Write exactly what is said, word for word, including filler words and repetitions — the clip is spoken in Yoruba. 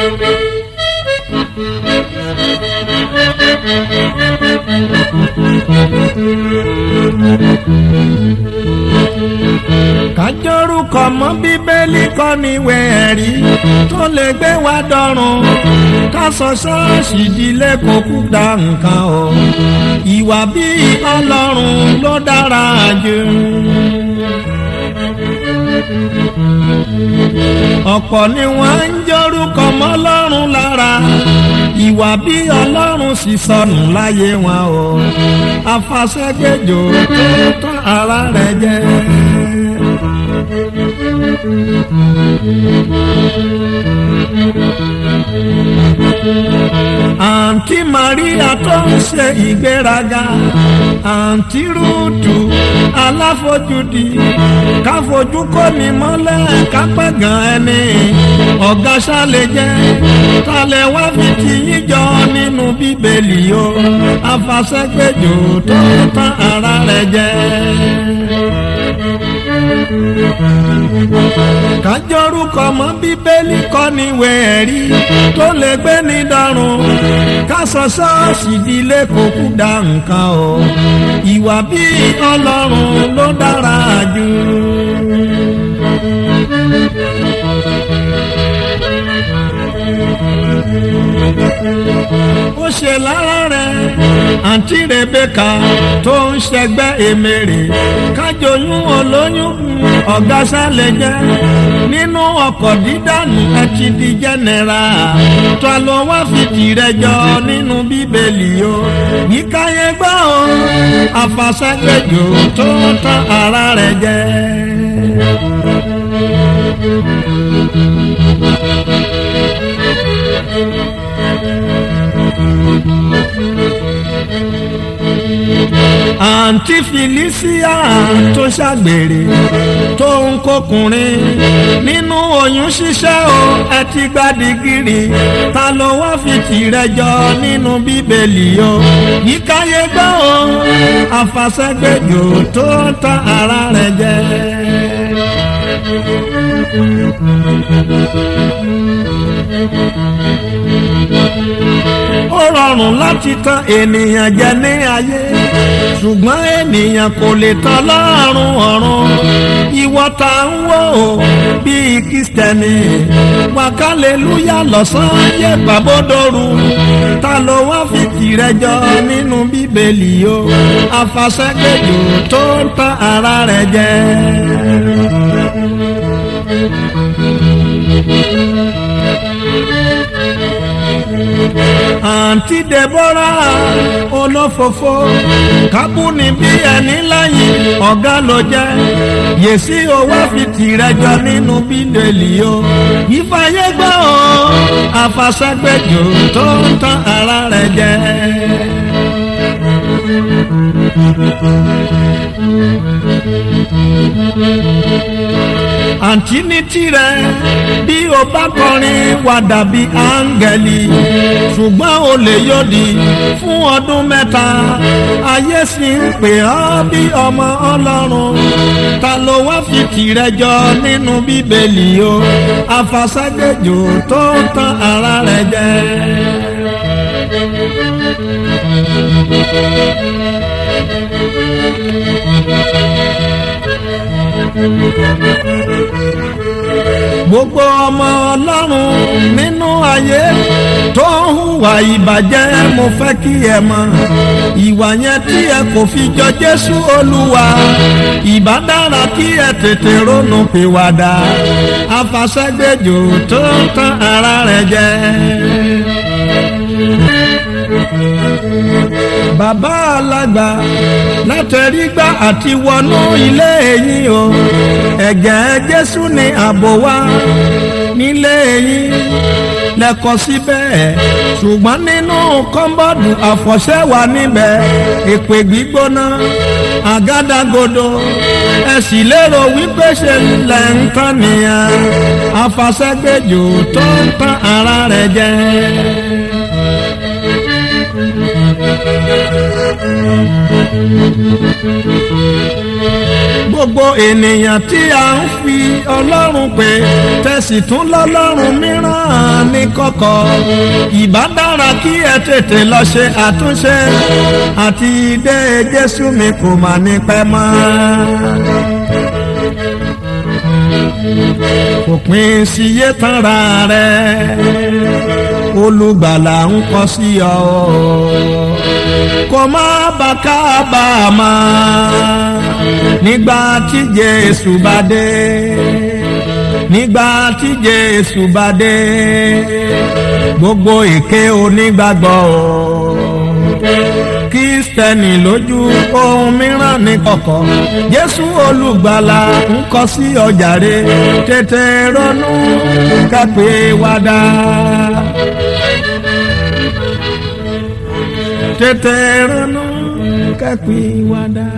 kájọ́rúkọ mọ́ bíbélì kọ́ níwé ẹ̀rí tó lè gbé wa dọ́run ká sọ ṣọ́ọ̀ṣì ìdílé kò kú dá nǹkan o ìwà bíi Ọlọ́run ló dára jù. ọ̀pọ̀ ni wọ́n ń jórúkọ mọ́ Ọlọ́run lára ìwà bí Ọlọ́run sì sọnù láyé wọn o afasẹ́gbẹ́jọ tó tán ara rẹ̀ jẹ́. àǹtí Maria tó ń ṣe ìgbéraga àǹtí Rúùtù aláfojúdi káfojú kò ní mọ́lẹ̀ kápẹ́gàn ẹni ọ̀gá ṣálẹ̀ jẹ́ talẹ̀ wá fi ti yíjọ nínú bíbélì o afasẹ́gbẹ́jọ tó tán ara rẹ̀ jẹ́. kájọ́rúkọ mọ́ bíbélì kọ́ níwé ẹ̀rí tó lè gbé ní dọ́run ká sọ ṣọ́ọ̀ṣì ìdílé kò kú dá nǹkan o ìwà bíi Ọlọ́run ló dára jù. ó ṣe lára rẹ̀ àǹtí Rebeka tó ń ṣẹgbẹ́ èmèrè kájọyún olóyún ọ̀gá ṣálẹ̀ jẹ́ nínú ọkọ̀ dídánù ẹtì di jẹ́nẹ́ra tó a lọ wá fi tìrẹ jọ nínú bíbélì o yíkáyé gbọ́ o afasẹ́gbẹ́jọ tó tán ara rẹ̀ jẹ́. àǹtí Felicia tó ṣàgbèrè tó ń kókùnrin nínú oyún ṣíṣẹ́ o ẹ ti gba dìgírì ta ló wá fi tìrẹ jọ nínú bíbélì o yíkáyé gbọ́ o afasẹ́gbẹ́jọ tó tán ara rẹ̀ jẹ́. ó rọrùn láti tàn ènìyàn jẹ ní ayé ṣùgbọ́n ènìyàn kò lè tàn lọ́rùn ọ̀run ìwọ ta ń wò ó bíi Kristẹni wàkálẹ́lúyà lọ́sàn-án yẹ pàbódòrú ta ló wá fi tìrẹ jọ nínú bíbélì o afasẹ́gbẹ́jọ tó ń tàn ara rẹ̀ jẹ. àǹtí Deborah olófòfò kábùnì bí ẹni láyìn ọ̀gá ló jẹ́ yèsí o wá fi tìrẹ jọ nínú bíbélì o ìfàyè gbọ́ o afasẹ́gbẹ́jọ tó ń tàn ara rẹ̀ jẹ́. àǹtí ní tirẹ̀ bí o bá kọrin wà dàbí áńgẹ́lì ṣùgbọ́n o lè yọ̀dì fún ọdún mẹ́ta ayé sì ń pè ọ́ bí ọmọ Ọlọ́run ta ló wá fi tirẹ̀ jọ nínú bíbélì o afasẹ́gbẹ́jọ tó tán ara rẹ̀ jẹ́. gbogbo ọmọ Ọlọ́run nínú ayé tó ń hùwà ìbàjẹ́ mo fẹ́ kí ẹ mọ̀ ìwà yẹn tí ẹ kò fi jọ Jésù Olúwa ìbá dára kí ẹ tètè ronú pìwàdà afasẹ́gbẹ́jọ tó ń tàn ara rẹ̀ jẹ. bàbá alàgbà látẹrígbà àti wọnú ilé yín o ẹ̀jẹ̀ Jésù ní ààbò wa nílé yín lẹ́kọ̀ọ́ síbẹ̀ ṣùgbọ́n nínú kọ́ńbọ́ọ̀dù àfọ̀ṣẹ́ wà níbẹ̀ èpè gbígbóná àgádágodo ẹ sì lérò wípé ṣe lẹ̀ ń tán nìyẹn afasẹ́gbẹ́jọ tó ń tàn ara rẹ̀ jẹ. gbogbo ènìyàn tí a ń fi ọlọ́run pè tẹ̀sí tún lọ́lọ́run mìíràn ní kọ̀kọ̀ ìbá dára kí ẹ tètè lọ ṣe àtúnṣe àti dé Jésù mi kò mà ní pẹ́ mọ́. òpin sí yé tanra rẹ olùgbàlà ń kọ sí ọ kò má bà kábàámà nígbà tí Jésù bá dé nígbà tí Jésù bá dé gbogbo èké onígbàgbọ́ Kristẹni lójú ohun mìíràn ní kọ̀kọ̀ Jésù olùgbàlà ń kọ sí ọ jàre tètè ronú kápé wádà tètè ronú kápé wádà.